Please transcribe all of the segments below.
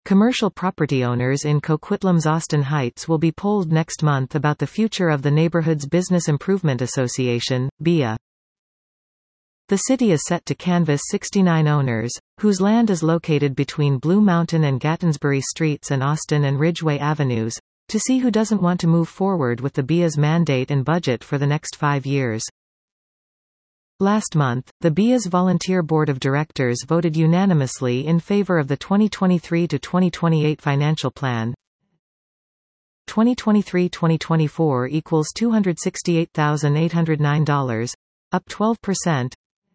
Commercial property owners in Coquitlam's Austin Heights will be polled next month about the future of the neighborhood's Business Improvement Association, BIA. The city is set to canvass 69 owners, whose land is located between Blue Mountain and Gattonsbury Streets and Austin and Ridgeway Avenues, to see who doesn't want to move forward with the BIA's mandate and budget for the next 5 years. Last month, the BIA's Volunteer Board of Directors voted unanimously in favor of the 2023 to 2028 financial plan. 2023-2024 equals $268,809, up 12%.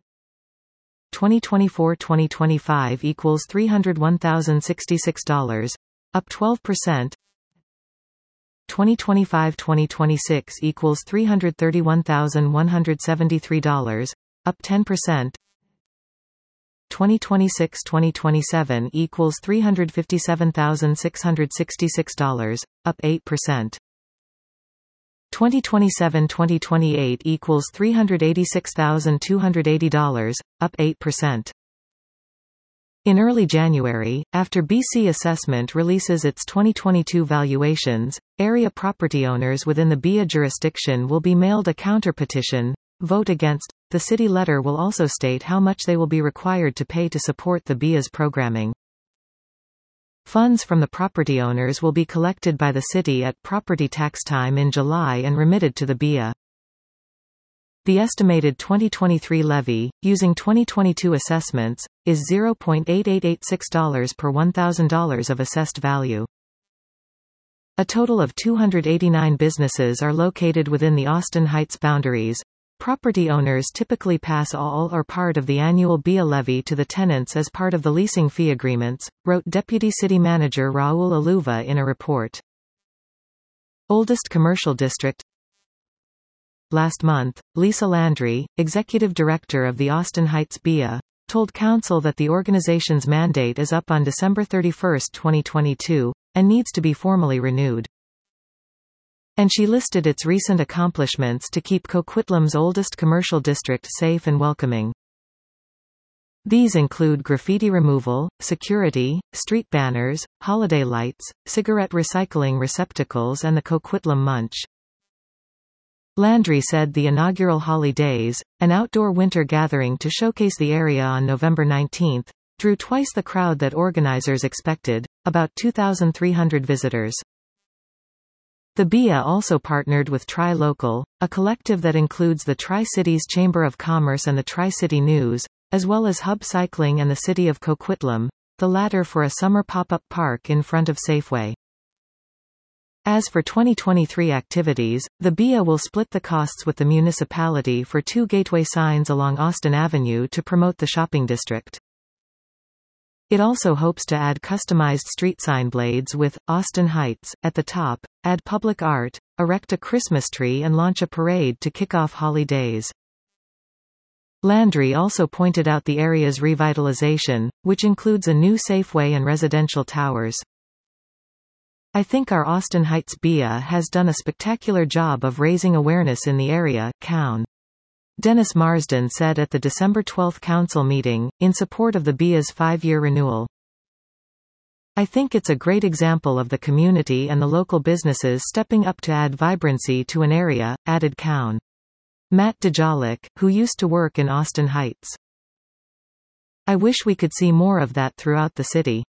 2024-2025 equals $301,066, up 12%. 2025-2026 equals $331,173, up 10%. 2026-2027 equals $357,666, up 8%. 2027-2028 equals $386,280, up 8%. In early January, after BC Assessment releases its 2022 valuations, area property owners within the BIA jurisdiction will be mailed a counter-petition, vote against. The city letter will also state how much they will be required to pay to support the BIA's programming. Funds from the property owners will be collected by the city at property tax time in July and remitted to the BIA. The estimated 2023 levy, using 2022 assessments, is $0.8886 per $1,000 of assessed value. A total of 289 businesses are located within the Austin Heights boundaries. Property owners typically pass all or part of the annual BIA levy to the tenants as part of the leasing fee agreements, wrote Deputy City Manager Raul Aluva in a report. Oldest commercial district. Last month, Lisa Landry, executive director of the Austin Heights BIA, told council that the organization's mandate is up on December 31, 2022, and needs to be formally renewed. And she listed its recent accomplishments to keep Coquitlam's oldest commercial district safe and welcoming. These include graffiti removal, security, street banners, holiday lights, cigarette recycling receptacles and the Coquitlam Munch. Landry said the inaugural Holly Days, an outdoor winter gathering to showcase the area on November 19, drew twice the crowd that organizers expected, about 2,300 visitors. The BIA also partnered with Tri-Local, a collective that includes the Tri-Cities Chamber of Commerce and the Tri-City News, as well as Hub Cycling and the City of Coquitlam, the latter for a summer pop-up park in front of Safeway. As for 2023 activities, the BIA will split the costs with the municipality for 2 gateway signs along Austin Avenue to promote the shopping district. It also hopes to add customized street sign blades with Austin Heights at the top, add public art, erect a Christmas tree and launch a parade to kick off Holly Days. Landry also pointed out the area's revitalization, which includes a new Safeway and residential towers. I think our Austin Heights BIA has done a spectacular job of raising awareness in the area, Cown. Dennis Marsden said at the December 12 council meeting, in support of the BIA's 5-year renewal. I think it's a great example of the community and the local businesses stepping up to add vibrancy to an area, added Cown. Matt Djalik, who used to work in Austin Heights. I wish we could see more of that throughout the city.